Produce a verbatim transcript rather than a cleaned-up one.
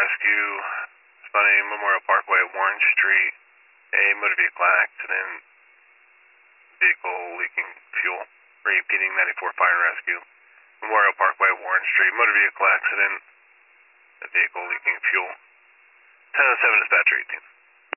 Rescue, spotting Memorial Parkway, Warren Street, a motor vehicle accident, vehicle leaking fuel. Repeating ninety-four Fire Rescue, Memorial Parkway, Warren Street, motor vehicle accident, a vehicle leaking fuel. ten oh seven Dispatcher eighteen.